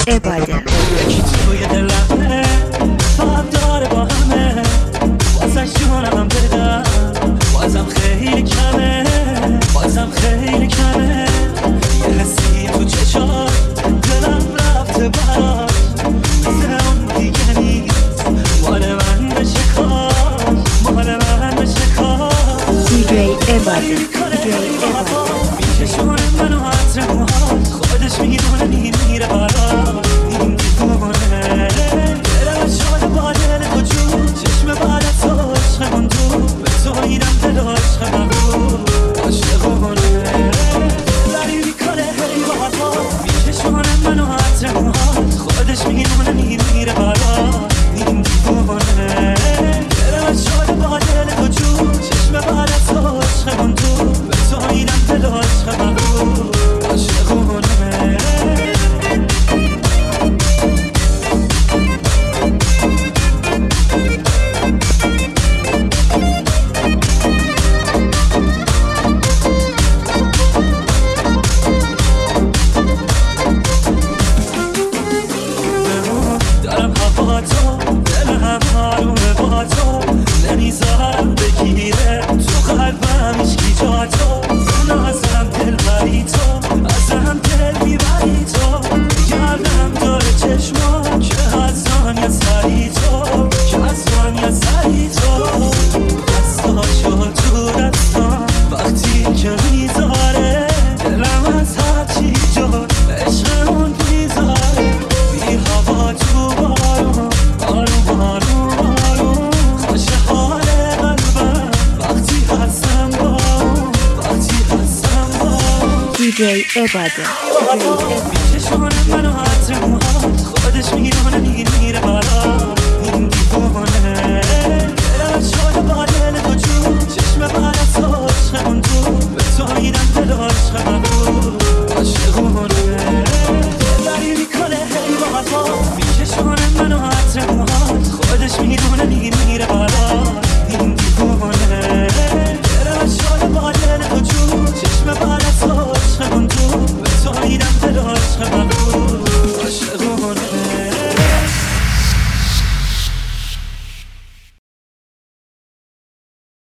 عباده. یکی توی دلمه فرق داره با همه، واسش جونم بدم بازم خیلی کمه، بازم خیلی کمه. یه حسی تو چشات دلم رفته برات، مثل اون دیگه نیست، مال من بشه کار، مال من بشه کار. دیجی عباده، دیجی عباده. میکشونه منو عطر موهات، خودش میدونه میره برات، این دیوونه دلم شده با دل تو جون، چشم بعد از تو عشقمون تو، به تو میرم دل عشقمون رو عاشقونه ولی میکنه هی با هوا، میکشونه منو عطر موهات، خودش میدونه میره برات، این دیوونه دلم شده با دل تو جون، چشم بعد از تو عشقمون تو، به تو میرم دل عشقمون رو عاشقونه. دارم هوا تو، دلم حرومه با تو، نمیذارم بگیره تو قلبم هیچکی جا تو، ازم دل بری تو، ازم دل میبری تو، گردم داره چشما که ازان یا سری تو، که ازان یا سری تو، دستاشو تو دستان وقتی که میذاره، دلم از هرچی جا عشقمون میذاره، بی هوا تو بارون، آروم آروم آروم، خوش حال قلبم وقتی هستم با اون، وقتی هستم با اون. دیجی عباده. میکشونه منو عطر موهات، خودش میدونه